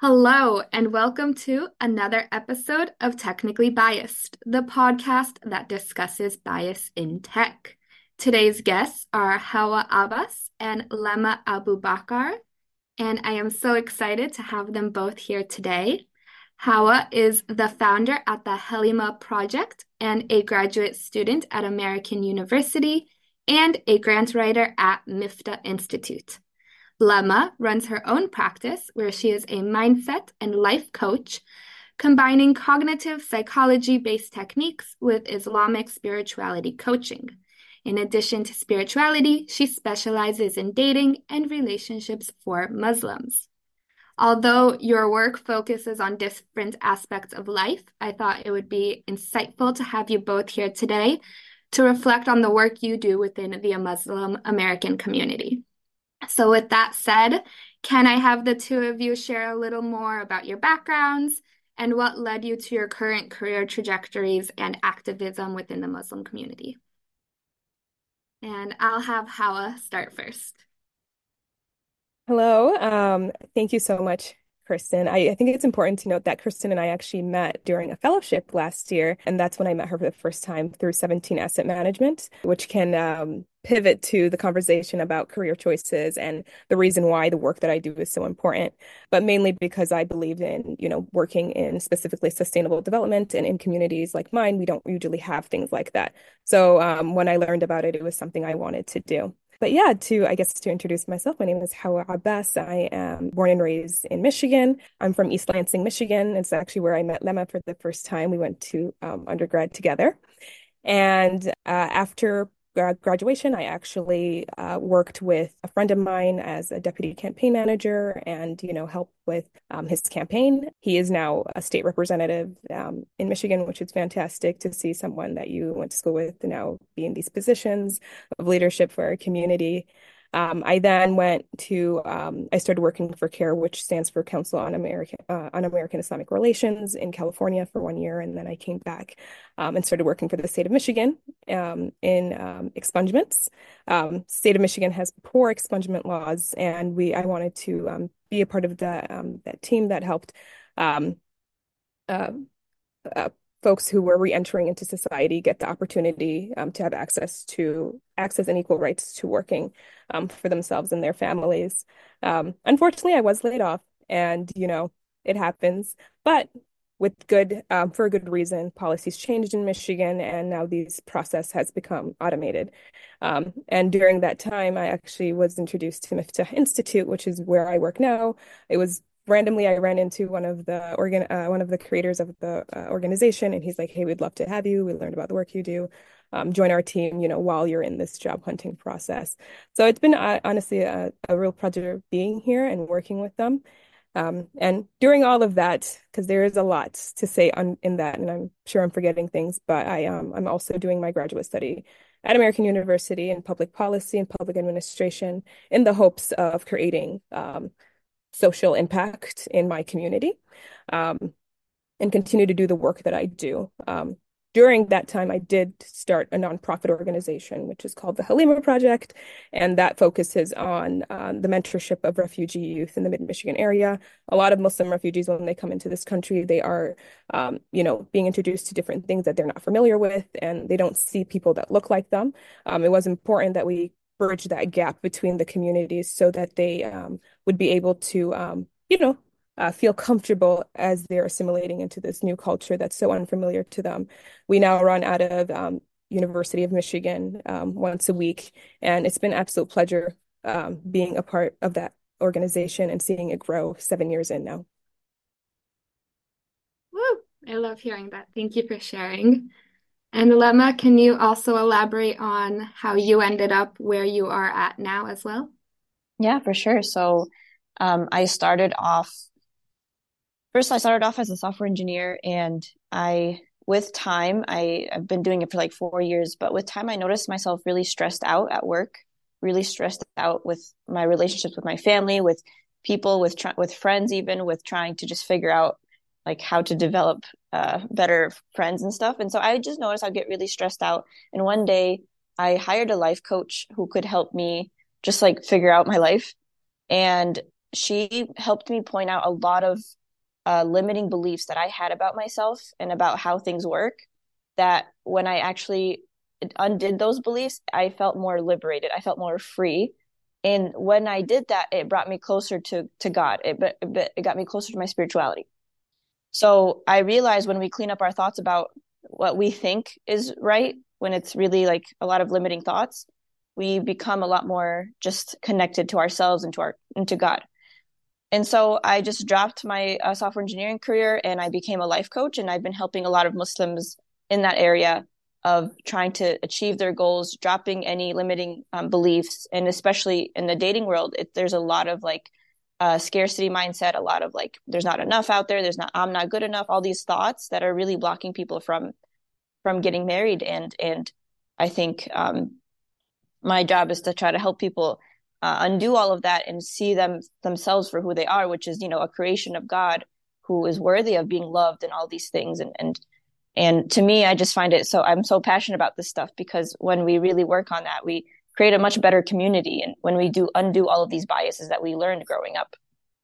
Hello, and welcome to another episode of Technically Biased, the podcast that discusses bias in tech. Today's guests are Hawa Abbas and Lema Abu Bakar, and I am so excited to have them both here today. Hawa is the founder at the Halima Project and a graduate student at American University and a grant writer at MIFTA Institute. Lema runs her own practice where she is a mindset and life coach, combining cognitive psychology-based techniques with Islamic spirituality coaching. In addition to spirituality, she specializes in dating and relationships for Muslims. Although your work focuses on different aspects of life, I thought it would be insightful to have you both here today to reflect on the work you do within the Muslim American community. So with that said, can I have the two of you share a little more about your backgrounds and what led you to your current career trajectories and activism within the Muslim community? And I'll have Hawa start first. Hello. Thank you so much, Kristen. I think it's important to note that Kristen and I actually met during a fellowship last year, and that's when I met her for the first time through 17 Asset Management, which can pivot to the conversation about career choices and the reason why the work that I do is so important, but mainly because I believe in, working in specifically sustainable development and in communities like mine, we don't usually have things like that. So when I learned about it, it was something I wanted to do. But yeah, to introduce myself, my name is Hawa Abbas. I am born and raised in Michigan. I'm from East Lansing, Michigan. It's actually where I met Lema for the first time. We went to undergrad together. And after graduation, I actually worked with a friend of mine as a deputy campaign manager and, helped with his campaign. He is now a state representative in Michigan, which is fantastic to see someone that you went to school with now be in these positions of leadership for our community. I then I started working for CARE, which stands for Council on American Islamic Relations in California for 1 year. And then I came back and started working for the state of Michigan in expungements. State of Michigan has poor expungement laws, and I wanted to be a part of that team that helped um, uh, uh, folks who were re-entering into society get the opportunity to have access and equal rights to working for themselves and their families. Unfortunately, I was laid off, and it happens, but for a good reason. Policies changed in Michigan, and now this process has become automated. And during that time, I actually was introduced to Miftah Institute, which is where I work now. It was randomly I ran into one of the creators of the organization, and he's like, "Hey, we'd love to have you. We learned about the work you do. Join our team, while you're in this job hunting process." So it's been honestly a real pleasure being here and working with them. And during all of that, because there is a lot to say in that, and I'm sure I'm forgetting things, but I'm also doing my graduate study at American University in public policy and public administration in the hopes of creating social impact in my community, um, and continue to do the work that I do. During that time, I did start a nonprofit organization, which is called the Halima Project, and that focuses on the mentorship of refugee youth in the Mid-Michigan area. A lot of Muslim refugees, when they come into this country, they are, being introduced to different things that they're not familiar with, and they don't see people that look like them. It was important that we bridge that gap between the communities so that they would be able to, feel comfortable as they're assimilating into this new culture that's so unfamiliar to them. We now run out of University of Michigan once a week, and it's been an absolute pleasure being a part of that organization and seeing it grow 7 years in now. Woo! I love hearing that. Thank you for sharing. And Lema, can you also elaborate on how you ended up where you are at now as well? Yeah, for sure. So, I started off first, I started off as a software engineer, and with time, I've been doing it for like 4 years, but with time, I noticed myself really stressed out at work, really stressed out with my relationships with my family, with people, with friends, even with trying to just figure out like how to develop better friends and stuff. And so I just noticed I'd get really stressed out. And one day, I hired a life coach who could help me just like figure out my life. And she helped me point out a lot of limiting beliefs that I had about myself and about how things work. That when I actually undid those beliefs, I felt more liberated. I felt more free. And when I did that, it brought me closer to God. It got me closer to my spirituality. So I realized when we clean up our thoughts about what we think is right, when it's really like a lot of limiting thoughts, we become a lot more just connected to ourselves and to God. And so I just dropped my software engineering career and I became a life coach. And I've been helping a lot of Muslims in that area of trying to achieve their goals, dropping any limiting beliefs. And especially in the dating world, there's a lot of like scarcity mindset, a lot of like, there's not enough out there. I'm not good enough. All these thoughts that are really blocking people from getting married. And I think my job is to try to help people undo all of that and see themselves for who they are, which is, a creation of God who is worthy of being loved and all these things. And to me, I just find I'm so passionate about this stuff because when we really work on that, we create a much better community. And when we do undo all of these biases that we learned growing up.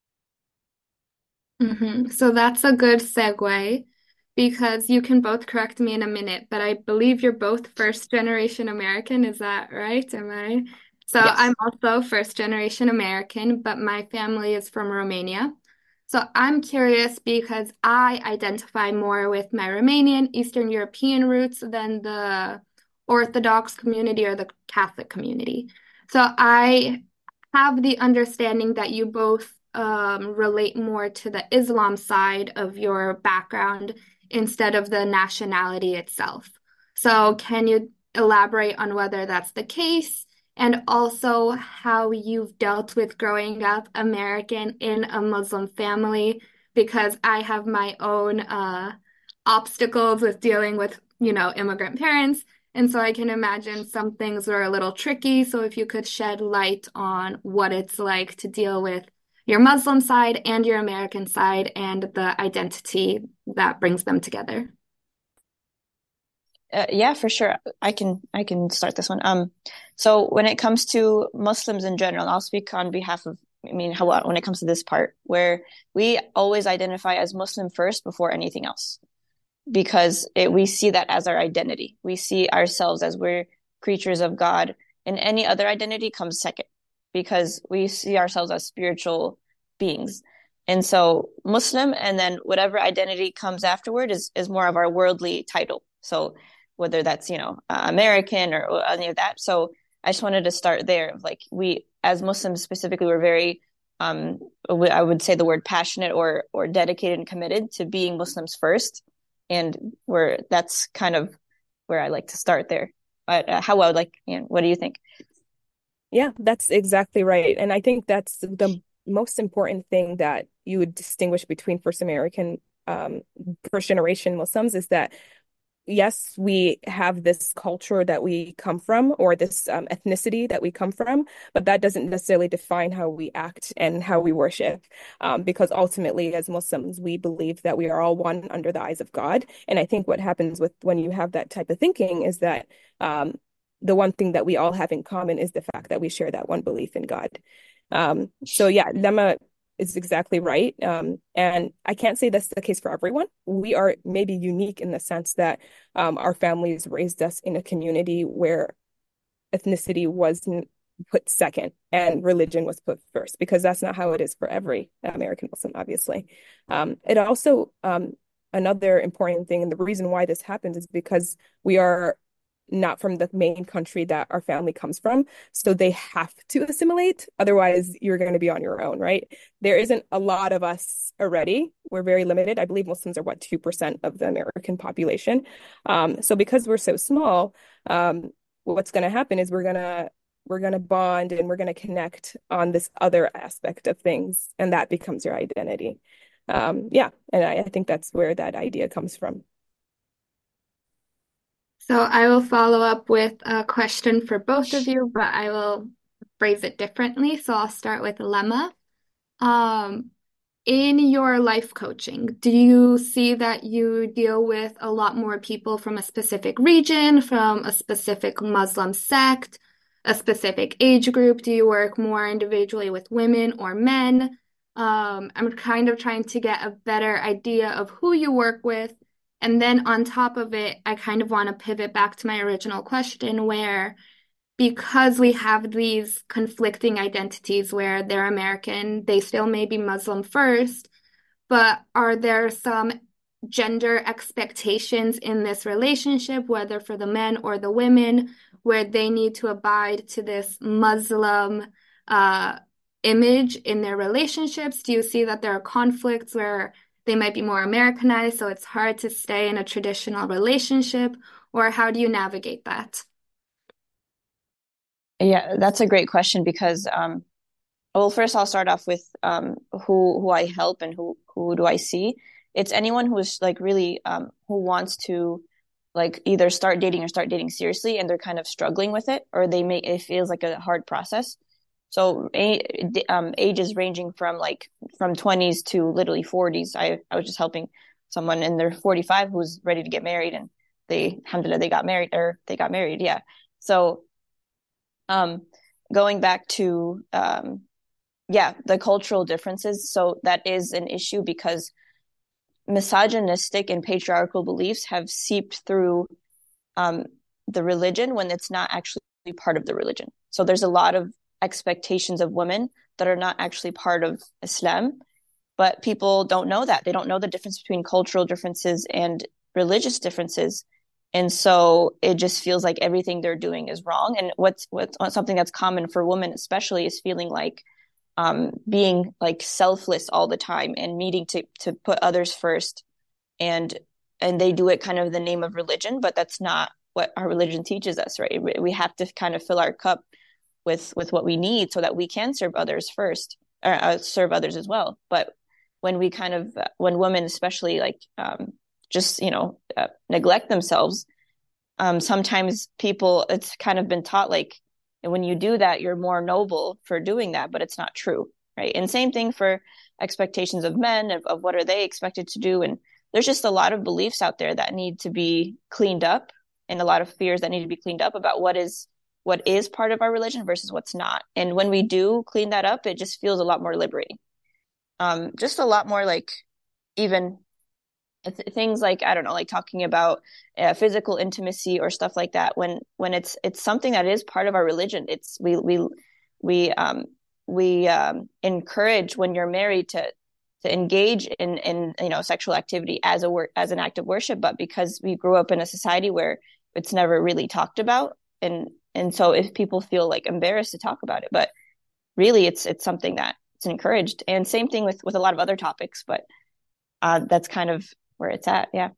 So that's a good segue because you can both correct me in a minute, but I believe you're both first generation American. Is that right? Am I? So I'm Yes. also first generation American, but my family is from Romania. So I'm curious because I identify more with my Romanian, Eastern European roots than the Orthodox community or the Catholic community. So I have the understanding that you both relate more to the Islam side of your background instead of the nationality itself. So, can you elaborate on whether that's the case and also how you've dealt with growing up American in a Muslim family? Because I have my own obstacles with dealing with, immigrant parents. And so I can imagine some things were a little tricky. So if you could shed light on what it's like to deal with your Muslim side and your American side and the identity that brings them together. Yeah, for sure. I can start this one. So when it comes to Muslims in general, I'll speak on behalf of, how when it comes to this part, where we always identify as Muslim first before anything else, because we see that as our identity. We see ourselves as we're creatures of God, and any other identity comes second, because we see ourselves as spiritual beings. And so Muslim, and then whatever identity comes afterward is more of our worldly title. So whether that's, American or any of that. So I just wanted to start there. Like we, as Muslims specifically, we're very, I would say the word passionate or dedicated and committed to being Muslims first. And that's kind of where I like to start there. But how I would like, what do you think? Yeah, that's exactly right. And I think that's the most important thing that you would distinguish between first generation Muslims is that yes, we have this culture that we come from or this ethnicity that we come from, but that doesn't necessarily define how we act and how we worship. Because ultimately, as Muslims, we believe that we are all one under the eyes of God. And I think what happens when you have that type of thinking is that the one thing that we all have in common is the fact that we share that one belief in God. So yeah, Lemma is exactly right. And I can't say that's the case for everyone. We are maybe unique in the sense that our families raised us in a community where ethnicity wasn't put second and religion was put first, because that's not how it is for every American Muslim, obviously. It also, another important thing, and the reason why this happens is because we are not from the main country that our family comes from. So they have to assimilate. Otherwise, you're going to be on your own, right? There isn't a lot of us already. We're very limited. I believe Muslims are 2% of the American population. So because we're so small, what's going to happen is we're gonna bond and we're gonna connect on this other aspect of things, and that becomes your identity. Yeah, and I think that's where that idea comes from. So I will follow up with a question for both of you, but I will phrase it differently. So I'll start with Lemma. Um, in your life coaching, do you see that you deal with a lot more people from a specific region, from a specific Muslim sect? a specific age group? Do you work more individually with women or men? I'm kind of trying to get a better idea of who you work with. And then on top of it, I kind of want to pivot back to my original question where because we have these conflicting identities where they're American, they still may be Muslim first, but are there some gender expectations in this relationship, whether for the men or the women, where they need to abide to this Muslim image in their relationships? Do you see that there are conflicts where they might be more Americanized, so it's hard to stay in a traditional relationship? Or how do you navigate that? Yeah, that's a great question because well, first I'll start off with who I help and who do I see. It's anyone who is like really who wants to like either start dating or start dating seriously and they're kind of struggling with it or it feels like a hard process. So ages ranging from 20s to literally 40s. I was just helping someone in their 45 who's ready to get married and alhamdulillah, they got married. Yeah. So um going back to yeah, the cultural differences. So that is an issue because misogynistic and patriarchal beliefs have seeped through um, the religion when it's not actually part of the religion. So there's a lot of expectations of women that are not actually part of Islam, but people don't know that. They don't know the difference between cultural differences and religious differences. And so it just feels like everything they're doing is wrong. And what's something that's common for women, especially, is feeling like being like selfless all the time and needing to put others first. And they do it kind of in the name of religion, but that's not what our religion teaches us, right? We have to kind of fill our cup with what we need so that we can serve others first, or serve others as well. But when we kind of when women especially like just neglect themselves, sometimes people, it's kind of been taught like, and when you do that, you're more noble for doing that, but it's not true, right? And same thing for expectations of men, of what are they expected to do. And there's just a lot of beliefs out there that need to be cleaned up and a lot of fears that need to be cleaned up about what is part of our religion versus what's not. And when we do clean that up, it just feels a lot more liberating. Just a lot more like even things like, I don't know, like talking about physical intimacy or stuff like that. When it's something that is part of our religion, it's we encourage when you're married to engage in sexual activity as an act of worship, but because we grew up in a society where it's never really talked about, and so if people feel like embarrassed to talk about it, but really it's something that it's encouraged. And same thing with a lot of other topics, but that's kind of where it's at. Yeah.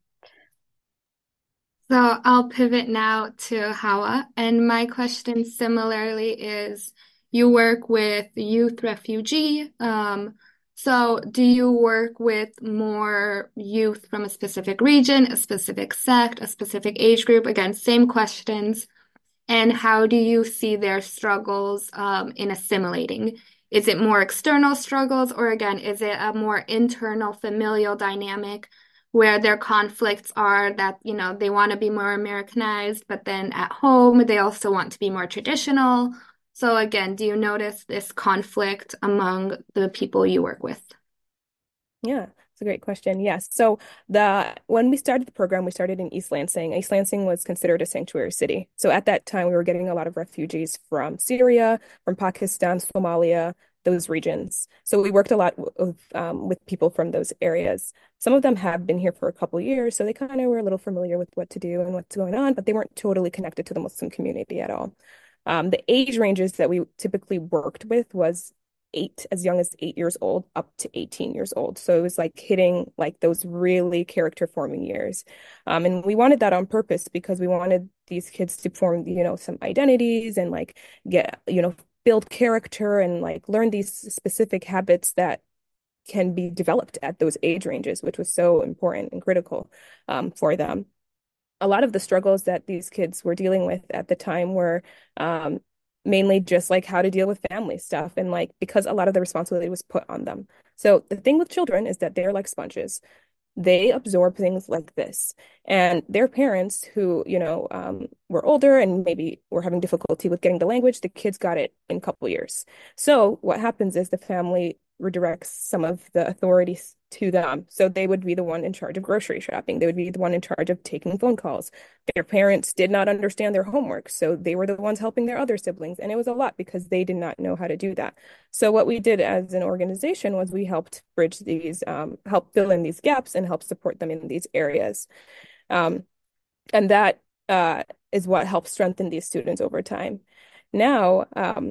So I'll pivot now to Hawa. And my question similarly is you work with youth refugee. So do you work with more youth from a specific region, a specific sect, a specific age group? Again, same questions. And how do you see their struggles in assimilating? Is it more external struggles, or again, is it a more internal familial dynamic where their conflicts are that, they want to be more Americanized, but then at home, they also want to be more traditional? So again, do you notice this conflict among the people you work with? Yeah, it's a great question. Yes. So when we started the program, we started in East Lansing. East Lansing was considered a sanctuary city. So at that time, we were getting a lot of refugees from Syria, from Pakistan, Somalia, those regions. So we worked a lot with people from those areas. Some of them have been here for a couple of years, so they kind of were a little familiar with what to do and what's going on, but they weren't totally connected to the Muslim community at all. The age ranges that we typically worked with was as young as 8 years old up to 18 years old. So it was like hitting like those really character forming years. And we wanted that on purpose because we wanted these kids to form, some identities and like get, build character and like learn these specific habits that can be developed at those age ranges, which was so important and critical for them. A lot of the struggles that these kids were dealing with at the time were mainly just like how to deal with family stuff and like because a lot of the responsibility was put on them. So the thing with children is that they're like sponges. they absorb things like this. And their parents who, were older and maybe were having difficulty with getting the language, the kids got it in a couple years. So what happens is the family redirects some of the authorities to them. So they would be the one in charge of grocery shopping. They would be the one in charge of taking phone calls. Their parents did not understand their homework, so they were the ones helping their other siblings. And it was a lot because they did not know how to do that. So what we did as an organization was we helped bridge these, help fill in these gaps and help support them in these areas. Um, and that is what helps strengthen these students over time. Now,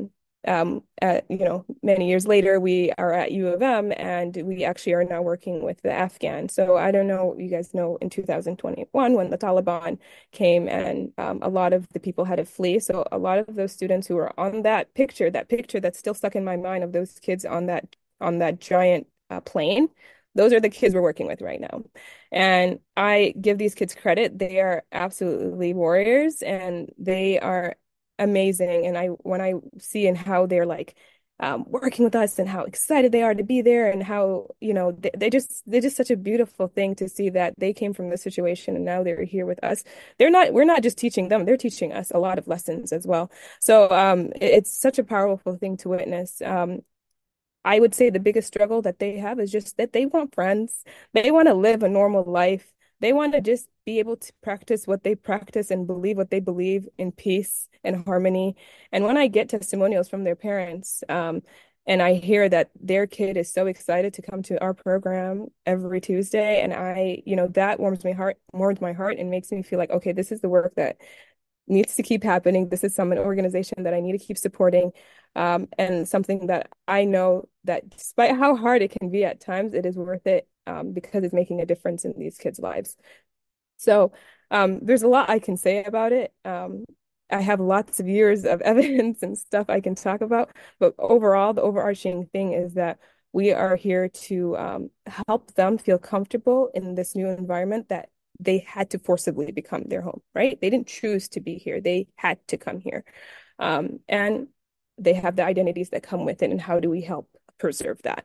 many years later, we are at U of M, and we actually are now working with the Afghan. So I don't know, you guys know, in 2021 when the Taliban came and a lot of the people had to flee. So a lot of those students who were on that picture that's still stuck in my mind of those kids on that giant plane. Those are the kids we're working with right now. And I give these kids credit. They are absolutely warriors and they are amazing. And when I see and how they're like working with us and how excited they are to be there and how, they're just such a beautiful thing to see that they came from this situation and now they're here with us. We're not just teaching them, they're teaching us a lot of lessons as well. So it's such a powerful thing to witness. I would say the biggest struggle that they have is just that they want friends. They want to live a normal life. They want to just be able to practice what they practice and believe what they believe in peace and harmony. And when I get testimonials from their parents, and I hear that their kid is so excited to come to our program every Tuesday, and that warms my heart and makes me feel like, okay, this is the work that needs to keep happening. This is an organization that I need to keep supporting, and something that I know that despite how hard it can be at times, it is worth it because it's making a difference in these kids' lives. So there's a lot I can say about it. I have lots of years of evidence and stuff I can talk about, but overall, the overarching thing is that we are here to help them feel comfortable in this new environment that they had to forcibly become their home, right? They didn't choose to be here. They had to come here. And they have the identities that come with it. And how do we help preserve that?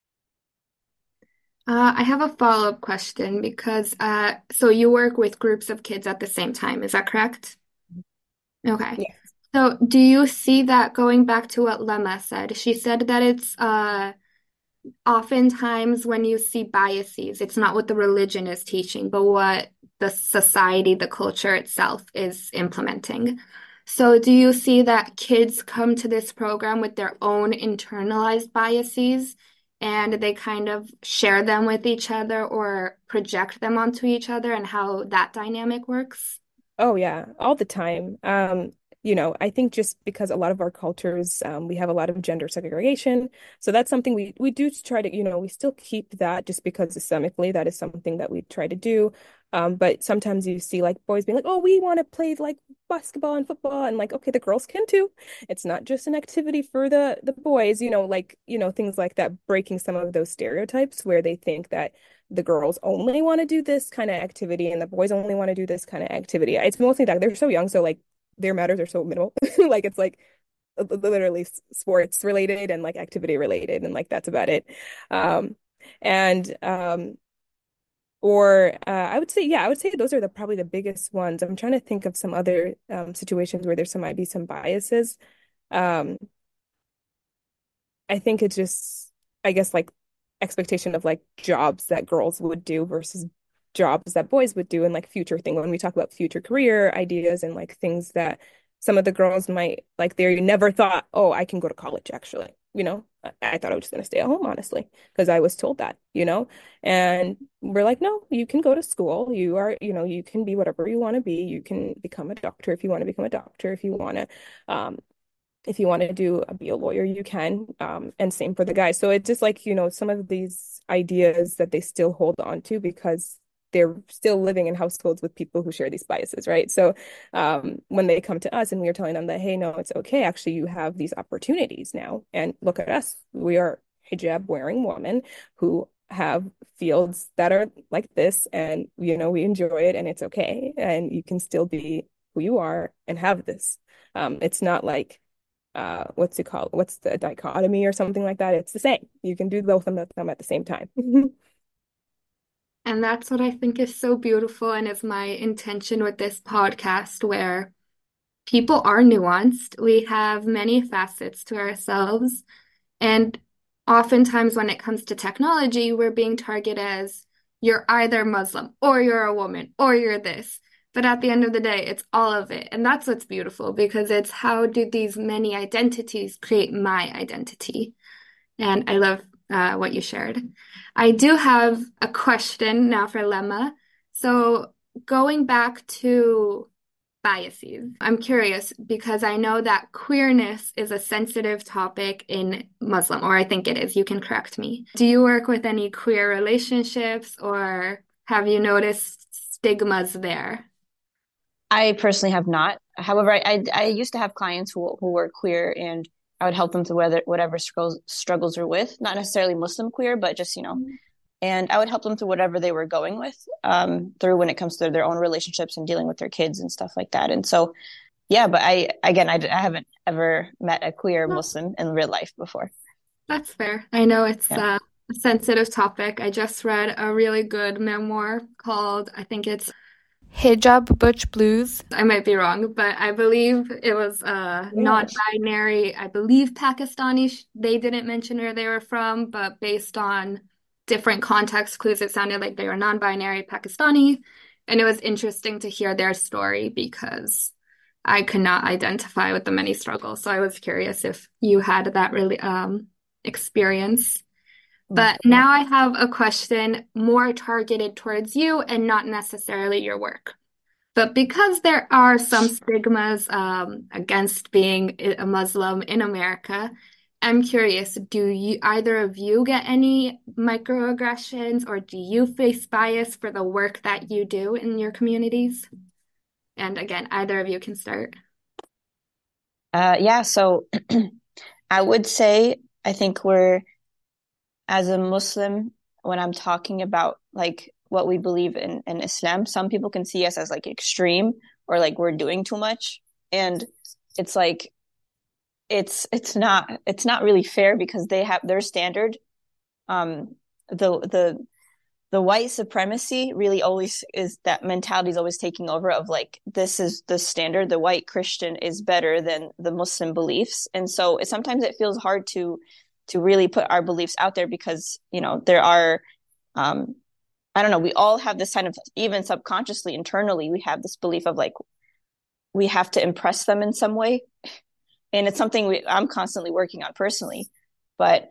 I have a follow-up question because so you work with groups of kids at the same time, is that correct? Okay. Yeah. So do you see that going back to what Lemma said? She said that it's oftentimes when you see biases, it's not what the religion is teaching, but what the society, the culture itself is implementing. So, do you see that kids come to this program with their own internalized biases and they kind of share them with each other or project them onto each other and how that dynamic works? Oh yeah, all the time. I think just because a lot of our cultures, we have a lot of gender segregation. So that's something we do try to, we still keep that just because systemically that is something that we try to do. But sometimes you see like boys being like, oh, we want to play like basketball and football, and like, okay, the girls can too. It's not just an activity for the boys, things like that, breaking some of those stereotypes where they think that the girls only want to do this kind of activity and the boys only want to do this kind of activity. It's mostly that they're so young, so like their matters are so minimal. Like it's like literally sports related and like activity related, and like that's about it. And or I would say those are probably the biggest ones. I'm trying to think of some other situations where might be some biases. Um, I think it's just, I guess, like expectation of like jobs that girls would do versus jobs that boys would do, and like future thing when we talk about future career ideas and like things that some of the girls might like, they never thought, oh, I can go to college actually. I thought I was just going to stay at home, honestly, because I was told that, and we're like, no, you can go to school. You are, you can be whatever you want to be. You can become a doctor if you want to become a doctor, um, if you want to be a lawyer, you can. And same for the guys. So it's just like, some of these ideas that they still hold on to because they're still living in households with people who share these biases, right? So when they come to us and we are telling them that, hey, no, it's okay. Actually, you have these opportunities now. And look at us. We are hijab wearing women who have fields that are like this, and we enjoy it and it's okay. And you can still be who you are and have this. It's not like what's it called? What's the dichotomy or something like that? It's the same. You can do both of them at the same time. And that's what I think is so beautiful and is my intention with this podcast, where people are nuanced. We have many facets to ourselves. And oftentimes, when it comes to technology, we're being targeted as you're either Muslim or you're a woman or you're this. But at the end of the day, it's all of it. And that's what's beautiful because it's how do these many identities create my identity? And I love what you shared. I do have a question now for Lemma. So, going back to biases. I'm curious because I know that queerness is a sensitive topic in Muslim, or I think it is. You can correct me. Do you work with any queer relationships or have you noticed stigmas there? I personally have not. However, I used to have clients who were queer, and I would help them through whatever struggles are with, not necessarily Muslim queer, but just, and I would help them through whatever they were going with, through when it comes to their own relationships and dealing with their kids and stuff like that. And so, yeah, but I haven't ever met a queer No, Muslim in real life before. that's fair. I know it's Yeah. a sensitive topic. I just read a really good memoir called, I think it's Hijab Butch Blues. I might be wrong, but I believe it was Yeah. non-binary. I believe Pakistani. They didn't mention where they were from, but based on different context clues, it sounded like they were non-binary Pakistani. And it was interesting to hear their story because I could not identify with the many struggles. So I was curious if you had that really experience. But Yeah. now I have a question more targeted towards you and not necessarily your work. But because there are some stigmas against being a Muslim in America, I'm curious, do you either of you get any microaggressions or do you face bias for the work that you do in your communities? And again, either of you can start. Yeah. So I would say, I think as a Muslim, when I'm talking about like what we believe in Islam, some people can see us as like extreme or like we're doing too much. And it's like it's not really fair because they have their standard. Um the white supremacy really always is that mentality is always taking over of like this is the standard, the white Christian is better than the Muslim beliefs. And so sometimes it feels hard to really put our beliefs out there because there are um I don't know, we all have this kind of, even subconsciously internally, we have this belief of like we have to impress them in some way, and it's something I'm constantly working on personally. But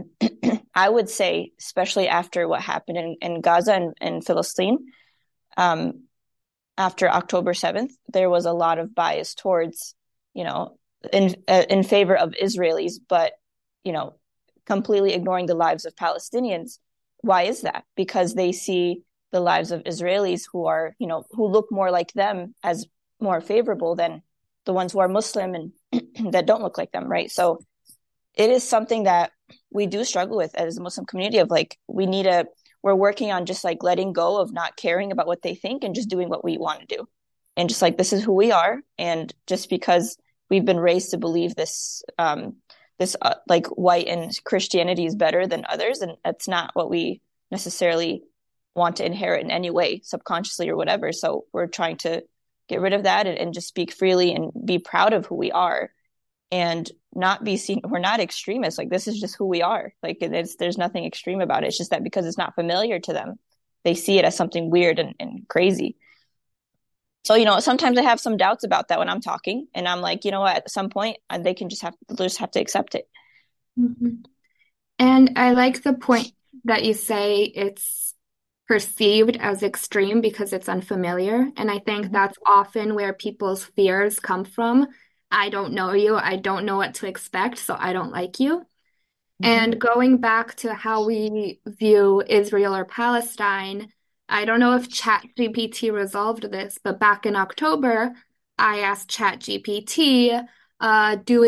I would say, especially after what happened in Gaza and Philistine, um, after October 7th, there was a lot of bias towards, you know, in favor of Israelis, but you know, completely ignoring the lives of Palestinians. Why is that? Because they see the lives of Israelis who look more like them as more favorable than the ones who are Muslim and that don't look like them, right? So it is something that we do struggle with as a Muslim community of like we're working on just like letting go of not caring about what they think and just doing what we want to do. And just like this is who we are. And just because we've been raised to believe this like white and Christianity is better than others, and that's not what we necessarily want to inherit in any way, subconsciously or whatever. So we're trying to get rid of that and just speak freely and be proud of who we are and not be seen. We're not extremists. Like this is just who we are. Like there's nothing extreme about it. It's just that because it's not familiar to them, they see it as something weird and crazy. So, sometimes I have some doubts about that when I'm talking, and I'm like, what, at some point they can just have to accept it. Mhm. And I like the point that you say it's perceived as extreme because it's unfamiliar. And I think Mm-hmm. that's often where people's fears come from. I don't know you. I don't know what to expect, so I don't like you. Mm-hmm. And going back to how we view Israel or Palestine, I don't know if ChatGPT resolved this, but back in October, I asked ChatGPT, do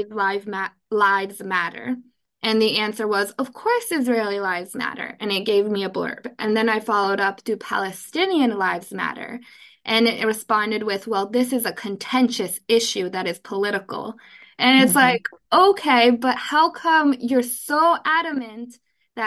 lives matter? And the answer was, of course, Israeli lives matter. And it gave me a blurb. And then I followed up, do Palestinian lives matter? And it responded with, well, this is a contentious issue that is political. And it's Mm-hmm. like, okay, but how come you're so adamant that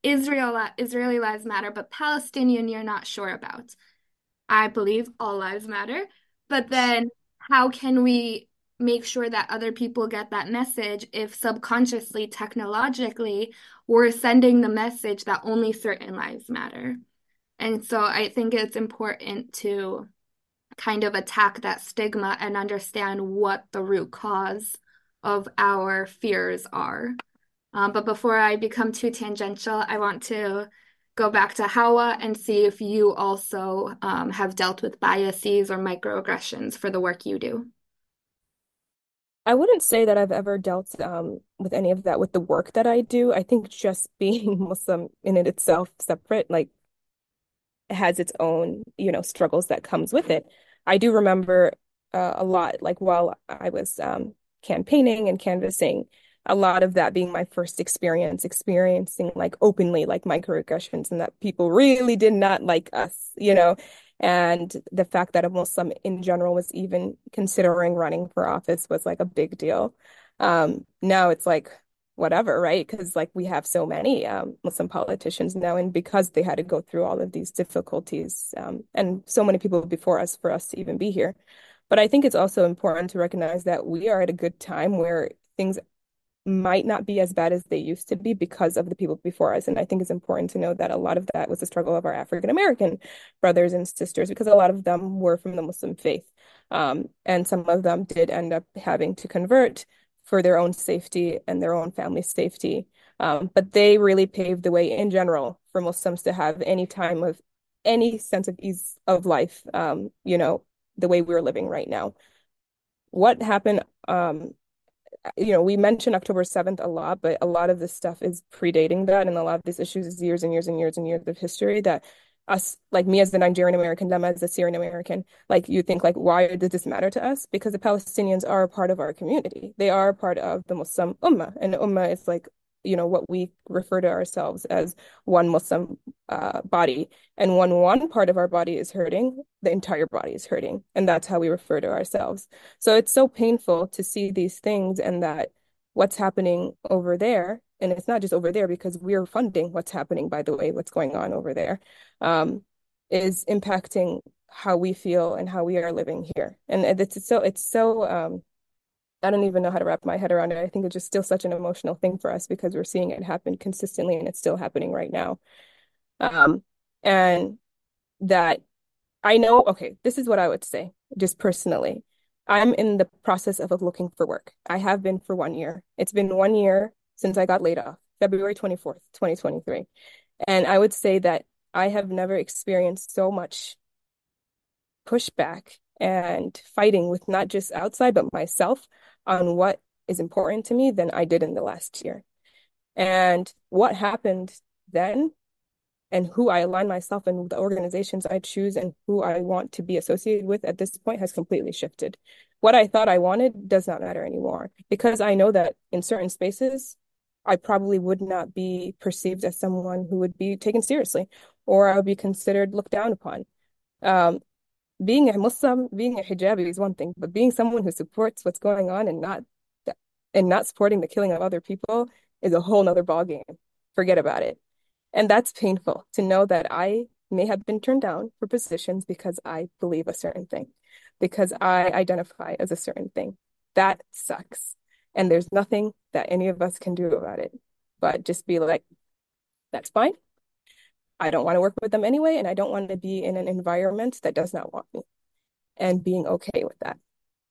Israeli lives matter, but Palestinian you're not sure about. I believe all lives matter. But then how can we make sure that other people get that message if subconsciously, technologically, we're sending the message that only certain lives matter? And so I think it's important to kind of attack that stigma and understand what the root cause of our fears are. But before I become too tangential, I want to go back to Hawa and see if you also have dealt with biases or microaggressions for the work you do. I wouldn't say that I've ever dealt with any of that with the work that I do. I think just being Muslim in it itself, separate, like has its own, struggles that comes with it. I do remember a lot, like while I was campaigning and canvassing, a lot of that being my first experiencing like openly like microaggressions and that people really did not like us. And the fact that a Muslim in general was even considering running for office was like a big deal. Now it's like whatever, right? Because like we have so many Muslim politicians now, and because they had to go through all of these difficulties, and so many people before us for us to even be here. But I think it's also important to recognize that we are at a good time where things might not be as bad as they used to be because of the people before us. And I think it's important to know that a lot of that was the struggle of our African American brothers and sisters, because a lot of them were from the Muslim faith. And some of them did end up having to convert for their own safety and their own family's safety. But they really paved the way in general for Muslims to have any time of any sense of ease of life, the way we're living right now. What happened, we mentioned October 7th a lot, but a lot of this stuff is predating that. And a lot of these issues is years and years and years and years of history that us, like me as the Nigerian American, them as the Syrian American, like you think like, why does this matter to us? Because the Palestinians are a part of our community. They are a part of the Muslim Ummah. And Ummah is like, what we refer to ourselves as one Muslim body. And when one part of our body is hurting, the entire body is hurting. And that's how we refer to ourselves. So it's so painful to see these things and that what's happening over there, and it's not just over there because we're funding what's happening, by the way, what's going on over there, is impacting how we feel and how we are living here. And it's so I don't even know how to wrap my head around it. I think it's just still such an emotional thing for us because we're seeing it happen consistently and it's still happening right now. And that I know, okay, this is what I would say, just personally. I'm in the process of looking for work. I have been for 1 year. It's been 1 year since I got laid off, February 24th, 2023. And I would say that I have never experienced so much pushback and fighting with not just outside, but myself on what is important to me than I did in the last year. And what happened then and who I align myself and the organizations I choose and who I want to be associated with at this point has completely shifted. What I thought I wanted does not matter anymore because I know that in certain spaces, I probably would not be perceived as someone who would be taken seriously or I would be considered looked down upon. Being a Muslim, being a hijabi is one thing, but being someone who supports what's going on and not supporting the killing of other people is a whole nother ballgame. Forget about it. And that's painful to know that I may have been turned down for positions because I believe a certain thing, because I identify as a certain thing. That sucks. And there's nothing that any of us can do about it, but just be like, that's fine. I don't want to work with them anyway, and I don't want to be in an environment that does not want me, and being okay with that.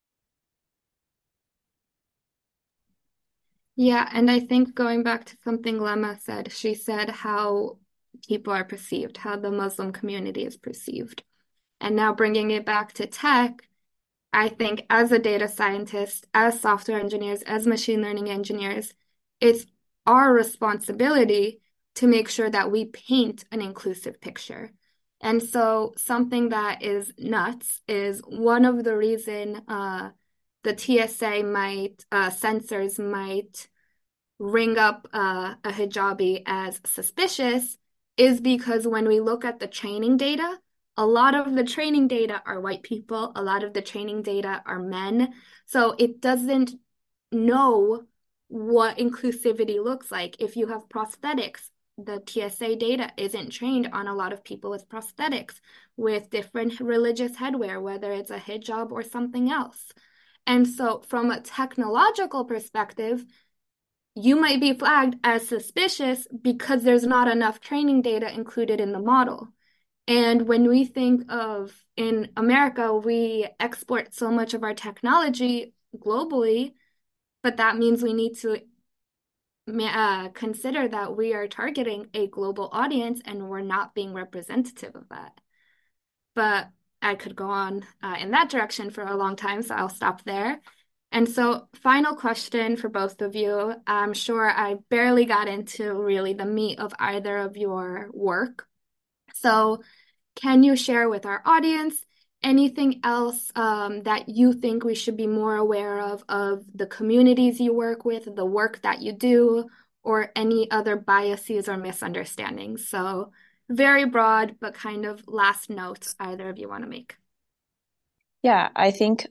Yeah, and I think going back to something Lemma said, she said how people are perceived, how the Muslim community is perceived. And now bringing it back to tech, I think as a data scientist, as software engineers, as machine learning engineers, it's our responsibility to make sure that we paint an inclusive picture. And so something that is nuts is one of the reason the TSA censors might ring up a hijabi as suspicious is because when we look at the training data, a lot of the training data are white people, a lot of the training data are men. So it doesn't know what inclusivity looks like. If you have prosthetics, the TSA data isn't trained on a lot of people with prosthetics, with different religious headwear, whether it's a hijab or something else. And so, from a technological perspective, you might be flagged as suspicious because there's not enough training data included in the model. And when we think of in America, we export so much of our technology globally, but that means we need to consider that we are targeting a global audience and we're not being representative of that. But I could go on in that direction for a long time, so I'll stop there. And so, final question for both of you. I'm sure I barely got into really the meat of either of your work. So, can you share with our audience anything else that you think we should be more aware of the communities you work with, the work that you do, or any other biases or misunderstandings? So, very broad, but kind of last note either of you want to make. Yeah, I think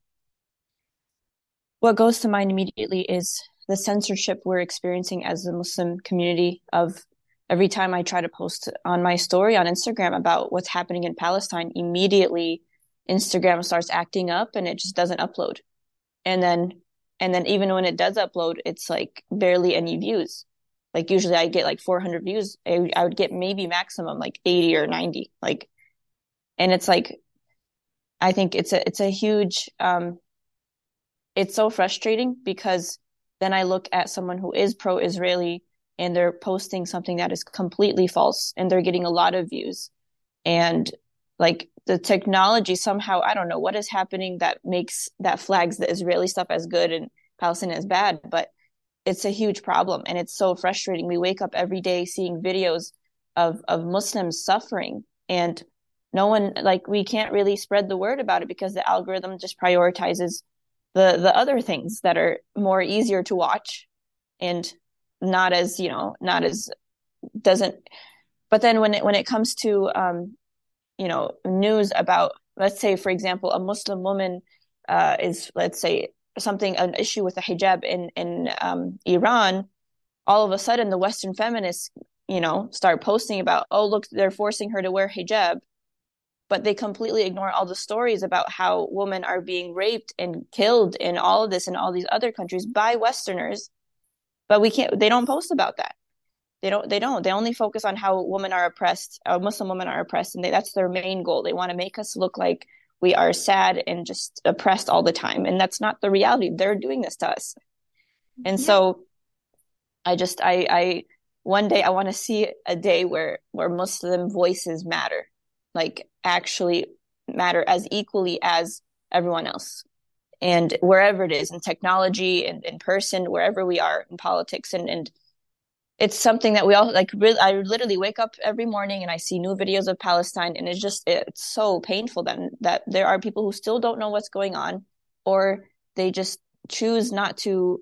what goes to mind immediately is the censorship we're experiencing as a Muslim community of every time I try to post on my story on Instagram about what's happening in Palestine, immediately Instagram starts acting up and it just doesn't upload. And then even when it does upload, it's like barely any views. Like usually I get like 400 views. I would get maybe maximum like 80 or 90. Like, and it's like, I think it's a huge, it's so frustrating because then I look at someone who is pro-Israeli and they're posting something that is completely false and they're getting a lot of views. And like the technology somehow, I don't know what is happening that flags the Israeli stuff as good and Palestine as bad, but it's a huge problem and it's so frustrating. We wake up every day seeing videos of Muslims suffering and no one, like, we can't really spread the word about it because the algorithm just prioritizes the other things that are more easier to watch and not as, not as doesn't. But then when it comes to news about, let's say, for example, a Muslim woman is, let's say, an issue with the hijab in Iran, all of a sudden the Western feminists, start posting about, oh, look, they're forcing her to wear hijab. But they completely ignore all the stories about how women are being raped and killed in all of this in all these other countries by Westerners. But they don't post about that. They only focus on how women are oppressed, Muslim women are oppressed, and that's their main goal. They want to make us look like we are sad and just oppressed all the time. And that's not the reality. They're doing this to us. And so I one day I want to see a day where Muslim voices matter, like actually matter as equally as everyone else. And wherever it is, in technology and in person, wherever we are in politics, and it's something that we all like. Really, I literally wake up every morning and I see new videos of Palestine, and it's so painful that there are people who still don't know what's going on, or they just choose not to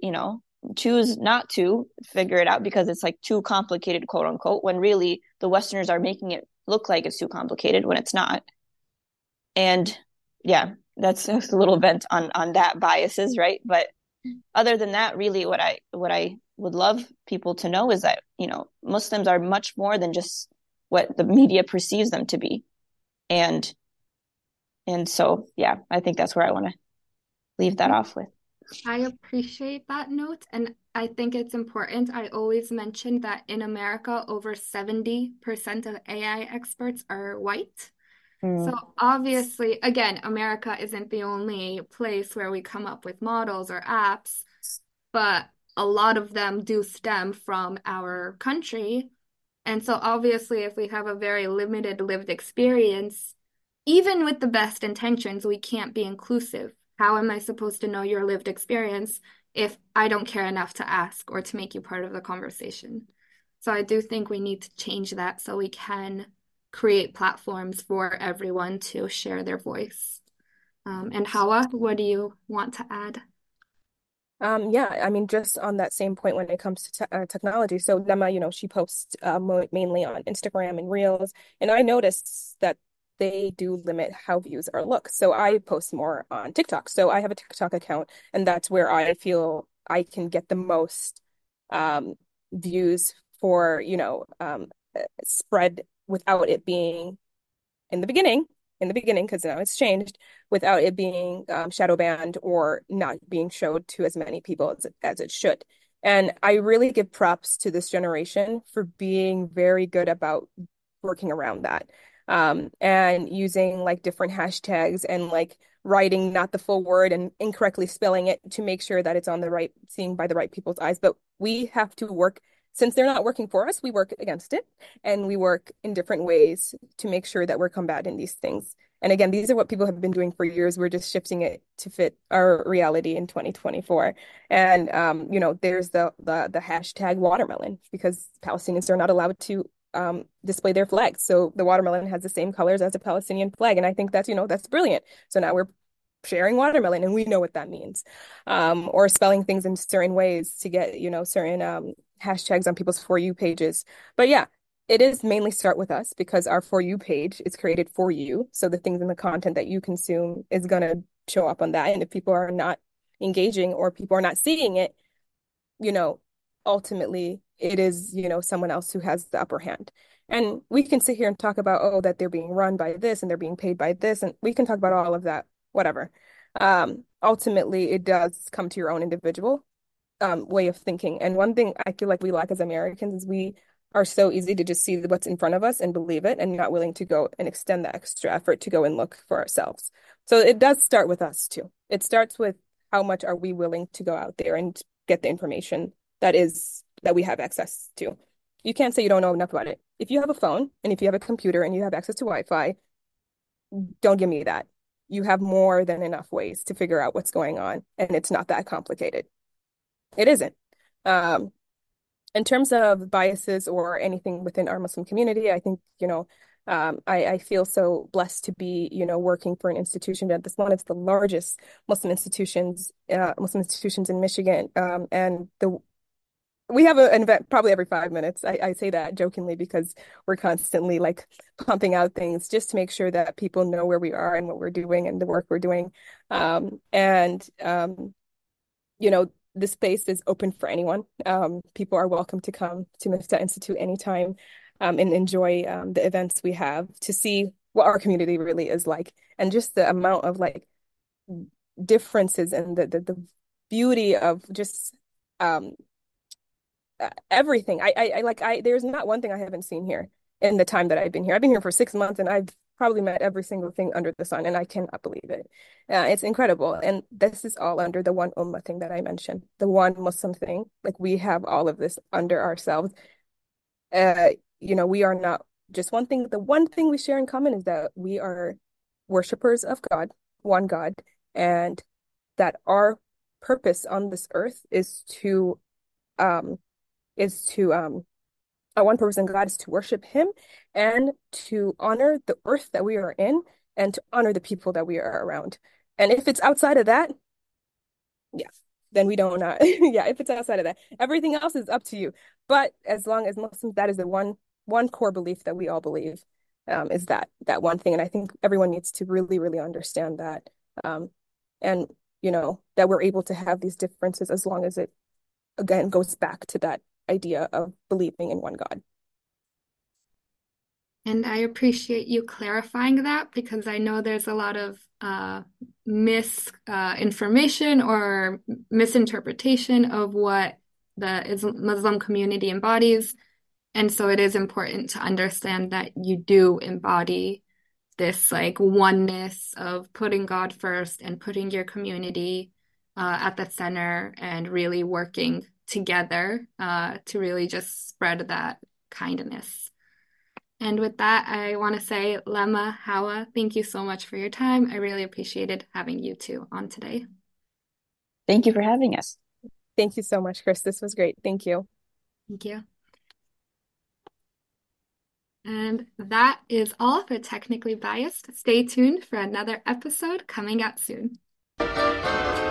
figure it out because it's like too complicated, quote unquote, when really the Westerners are making it look like it's too complicated when it's not. And yeah, that's a little vent on that biases, right? But other than that, really what I would love people to know is that, Muslims are much more than just what the media perceives them to be. And so, yeah, I think that's where I want to leave that off with. I appreciate that note, and I think it's important. I always mention that in America, over 70% of AI experts are white. So obviously, again, America isn't the only place where we come up with models or apps, but a lot of them do stem from our country. And so obviously, if we have a very limited lived experience, even with the best intentions, we can't be inclusive. How am I supposed to know your lived experience if I don't care enough to ask or to make you part of the conversation? So I do think we need to change that so we can create platforms for everyone to share their voice. And Hawa, what do you want to add? Yeah, I mean, just on that same point when it comes to technology. So Nema, she posts mainly on Instagram and Reels, and I noticed that they do limit how views are looked. So I post more on TikTok. So I have a TikTok account, and that's where I feel I can get the most views for, spread without it being in the beginning, because now it's changed, without it being shadow banned or not being showed to as many people as it should. And I really give props to this generation for being very good about working around that. And using like different hashtags and like writing not the full word and incorrectly spelling it to make sure that it's on the right, seeing by the right people's eyes. But we have to work, since they're not working for us, we work against it and we work in different ways to make sure that we're combating these things. And again, these are what people have been doing for years. We're just shifting it to fit our reality in 2024. And there's the hashtag watermelon because Palestinians are not allowed to display their flags. So the watermelon has the same colors as the Palestinian flag. And I think that's brilliant. So now we're sharing watermelon and we know what that means. Or spelling things in certain ways to get, certain hashtags on people's For You pages. But yeah, it is mainly start with us because our For You page is created for you. So the things in the content that you consume is going to show up on that. And if people are not engaging or people are not seeing it, ultimately it is, someone else who has the upper hand. And we can sit here and talk about, oh, that they're being run by this and they're being paid by this. And we can talk about all of that, whatever. Ultimately, it does come to your own individual way of thinking. And one thing I feel like we lack as Americans is we are so easy to just see what's in front of us and believe it and not willing to go and extend the extra effort to go and look for ourselves. So it does start with us too. It starts with how much are we willing to go out there and get the information that we have access to. You can't say you don't know enough about it. If you have a phone and if you have a computer and you have access to Wi-Fi, don't give me that. You have more than enough ways to figure out what's going on, and it's not that complicated. It isn't. In terms of biases or anything within our Muslim community, I think, I feel so blessed to be, working for an institution that this one is the largest Muslim institutions in Michigan. And we have an event probably every 5 minutes. I say that jokingly because we're constantly like pumping out things just to make sure that people know where we are and what we're doing and the work we're doing. This space is open for anyone. People are welcome to come to Miftah Institute anytime and enjoy the events we have to see what our community really is like and just the amount of like differences and the beauty of just everything. There's not one thing I haven't seen here in the time that I've been here. I've been here for 6 months and I've probably met every single thing under the sun, and I cannot believe it. It's incredible. And this is all under the one ummah thing that I mentioned, the one Muslim thing. Like we have all of this under ourselves. We are not just one thing. The one thing we share in common is that we are worshipers of God, one God, and that our purpose on this earth is to our one purpose in God is to worship Him and to honor the earth that we are in and to honor the people that we are around. And if it's outside of that, yeah, then we don't yeah, if it's outside of that, everything else is up to you. But as long as Muslims, that is the one core belief that we all believe, is that one thing. And I think everyone needs to really, really understand that. And that we're able to have these differences as long as it again goes back to that idea of believing in one God. And I appreciate you clarifying that because I know there's a lot of misinformation or misinterpretation of what the Muslim community embodies. And so it is important to understand that you do embody this like oneness of putting God first and putting your community at the center and really working together to really just spread that kindness. And with that, I want to say, Lema, Hawa, thank you so much for your time. I really appreciated having you two on today. Thank you for having us. Thank you so much, Chris. This was great. Thank you. Thank you. And that is all for Technically Biased. Stay tuned for another episode coming out soon.